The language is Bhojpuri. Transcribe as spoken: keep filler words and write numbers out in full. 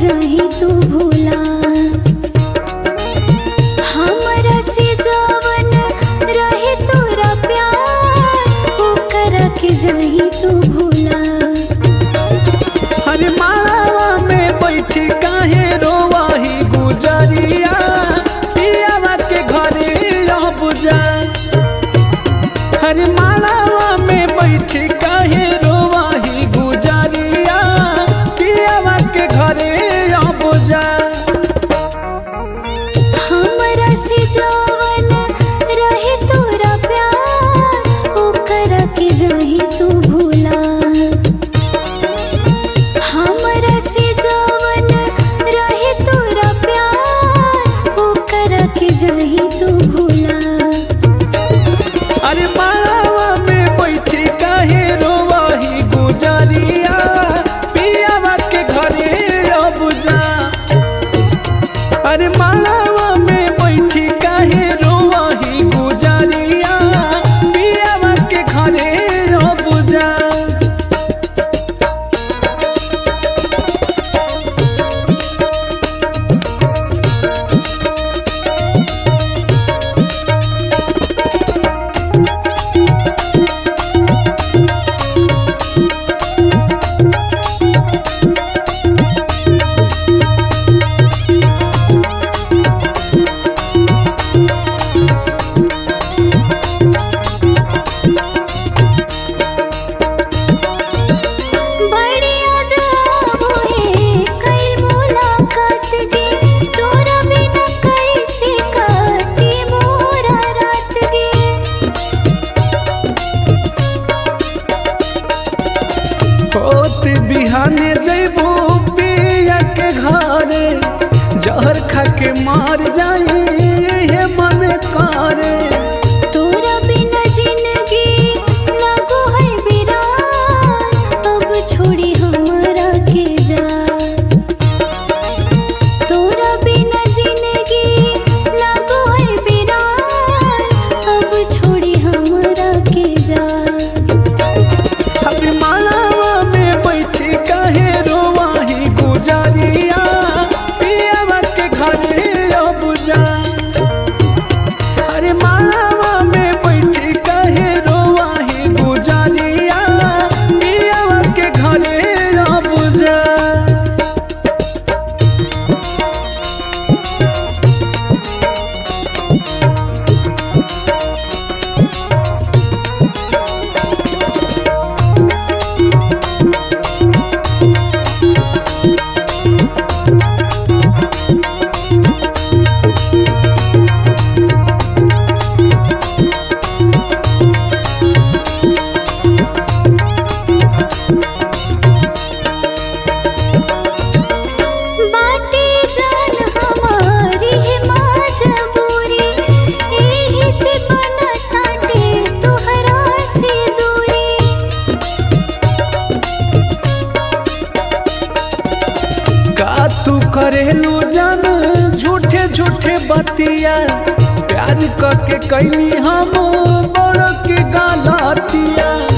जाही तू भूला। हमरा से जवन रहे तोरा प्यार ओकर के जाही तू भूला। हरे मालावा में बैठी काहे रोवाही गुजरिया पियावा के घरे अब जा। हरे मालावा में बैठी काहे रोवाही गुजरिया पियावा के घरे अब जा। हमरा से जवन रहे तोरा प्यार ओकर के जाही तू भूला। हमरा से जवन रहे तोरा प्यार ओकर के जाही तू भूला। अरे मालावा में बैठी काहे रोवाही गुजरिया पियावा के घरे अब जा। अरे मालावा में बैठी काहे रोवाही गुजरिया पियावा के घरे अब जा। बड़ी याद आवे कई मुलाकात गे तोरा बिना कैसे काटी मोरा रात गे। होत बिहाने जैबू पिया के घरे जहर खा के मार जाई हे मन करे। तोरा बिना जिंदगी लागो है वीरान अब छोड़ी हमरा के जा। तोरा बिना जिंदगी लागो है वीरान अब छोड़ी हमरा के जा। अभी मालावा में बैठी काहे रोवाही गुजरिया पियावा के घरे अब जा। अरे मालावा में बैठी काहे रोवाही गुजरिया पियावा के घरे अब जा। बाटे जान हमारी है मजबूरी एही से बनताटे तोहरा से दूरी। का तू करेलू जान झूठे झूठे बतिया प्यार करके कैली हम बड़ के गलतिया।